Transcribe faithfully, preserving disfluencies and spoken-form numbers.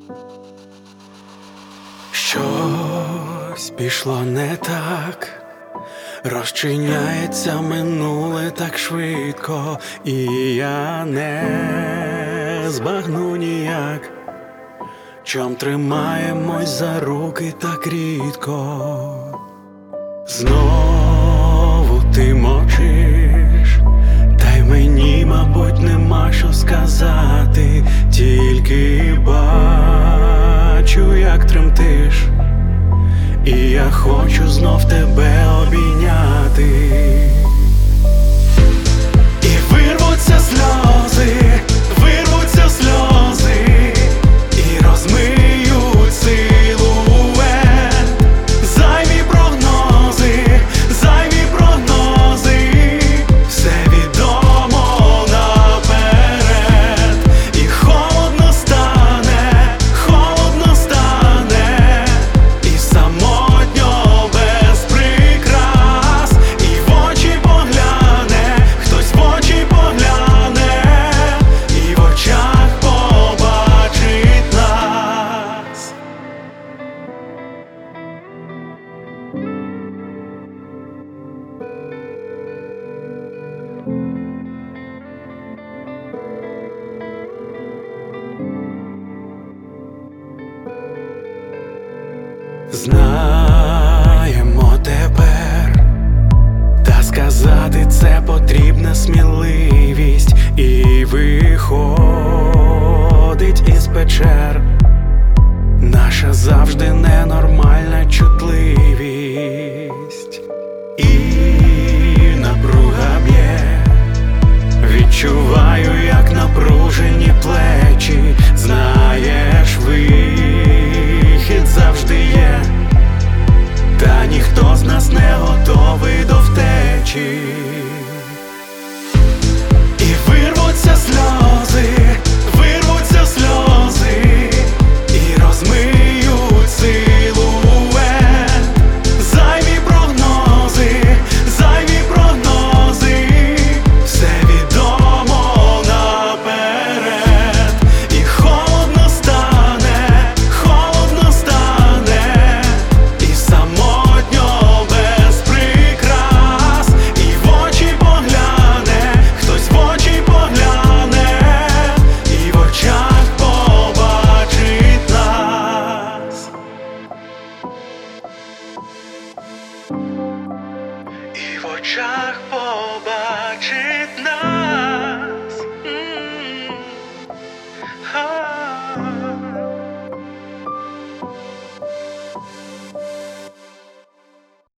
Щось пішло не так, розчиняється минуле так швидко, і я не збагну ніяк, чом тримаємось за руки так рідко. Знову ти мовчиш, та й мені, мабуть, нема що сказати, тільки бачу, як тремтиш, і я хочу знов тебе обійняти. І вирвуться сльози, вирвуться сльози, і розмиють силует. Зайві прогнози, зайві прогнози, все відомо наперед. І холодно стане, холодно стане, і самотньо без прикрас. І в очі погляне, хтось в очі погляне, і в очах побачить нас. Знаємо тепер, та сказати це потрібна сміливість, і виходить із печер наша завжди ненормальна чутливість. І напруга б'є, відчуваю, як напружені плечі. Знаєш, вихід завжди є, та ніхто з нас не готовий до втечі. І вирвуться сльози,